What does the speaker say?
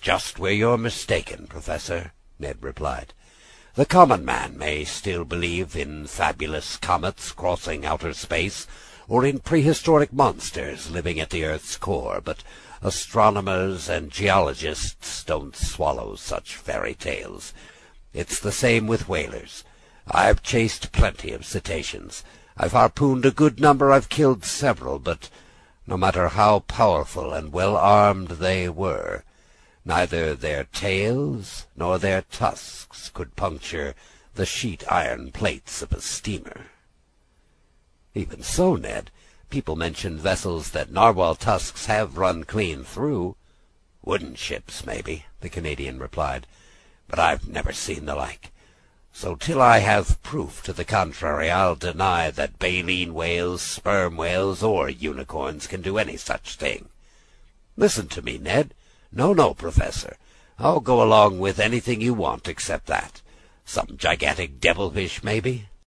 just where you're mistaken, Professor," Ned replied. "The common man may still believe in fabulous comets crossing outer space, or in prehistoric monsters living at the earth's core, but astronomers and geologists don't swallow such fairy tales. It's the same with whalers. I've chased plenty of cetaceans. I've harpooned a good number, I've killed several, but no matter how powerful and well armed they were, neither their tails nor their tusks could puncture the sheet iron plates of a steamer." "Even so, Ned, people mention vessels that narwhal tusks have run clean through." "Wooden ships, maybe," the Canadian replied, "but I've never seen the like. So till I have proof to the contrary, I'll deny that baleen whales, sperm whales, or unicorns can do any such thing." "Listen to me, Ned." No, Professor. I'll go along with anything you want except that. Some gigantic devilfish, maybe.